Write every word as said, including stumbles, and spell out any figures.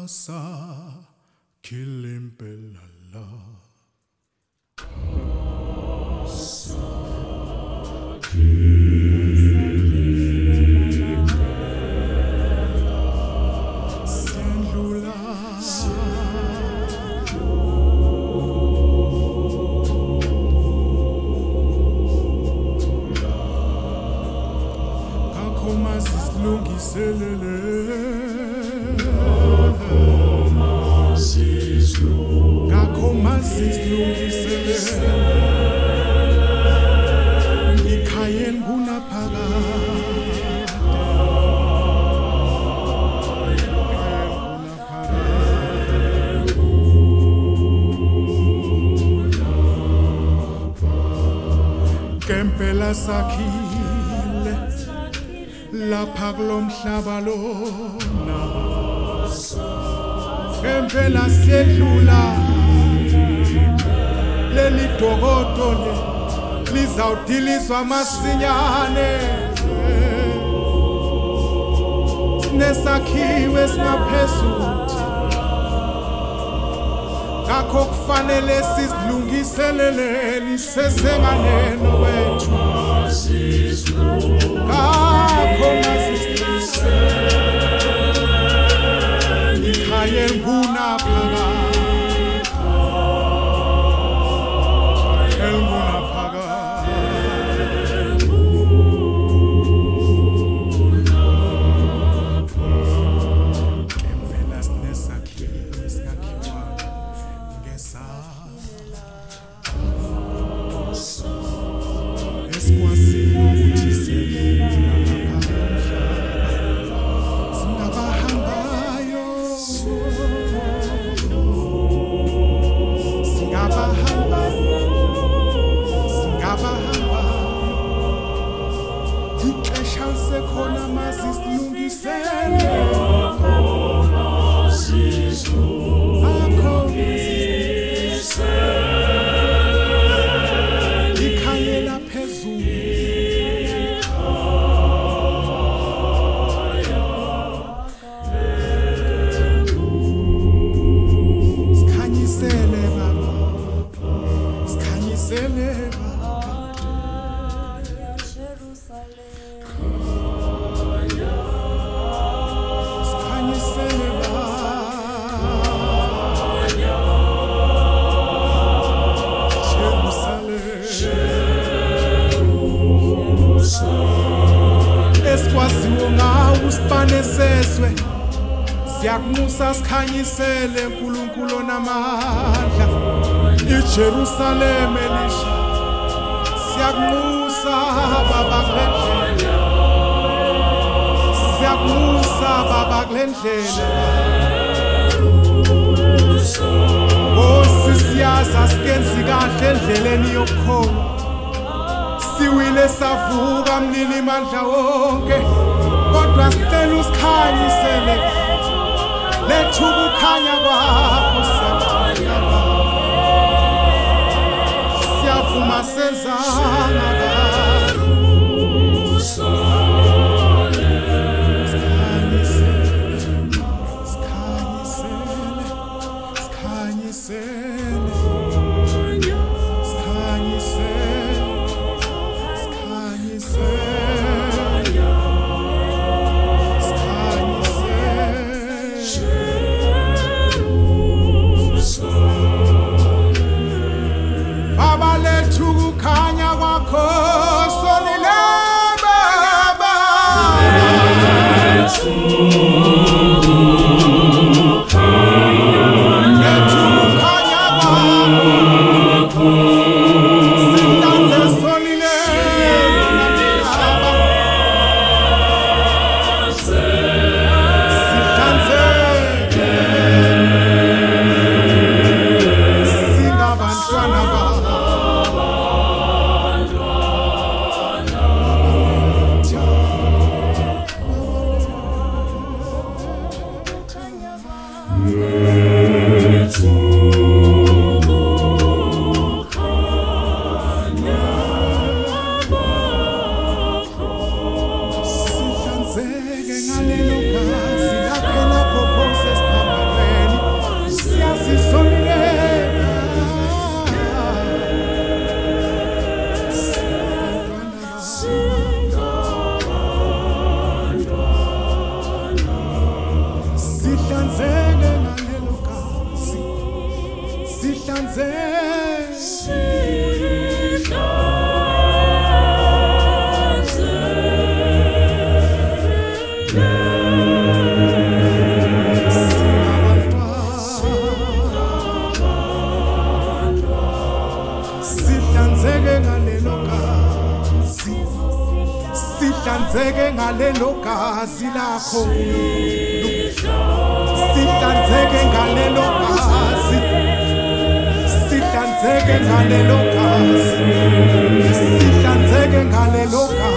sa kilimpelala. Kempela sakhile lapha kulomhlaba lona, kempela sedlula leli dokodo le lizawudilizwa masinyane, nesakhiwe singaphezulu ngakho kufanele sizilungiselele sesenganeno wethu ngakho masizilungiselele ikhaya nguna phakade elnguna phakade kempela sinesakhiwe sikakhiwa Uspaneseswe siyakunusa sikhanyisele uNkulunkulu namandla iJerusalem elisha siyakunusa baba kulendlela siyakunusa baba kulendlela osisiyaza sikenzi kahle endleleni yokukhona siwile savuka mnini mandla wonke kodwa sicela usikhanyisele lethu ukukhanya kwakho siyavuma senzanga Sihlanzeke ngalelo gazi lakhe lapho Moses Sihlanzeke ngalelo gazi lakho Sihlanzeke ngalelo gazi Sihlanzeke ngalelo gazi Sihlanzeke ngalelo gazi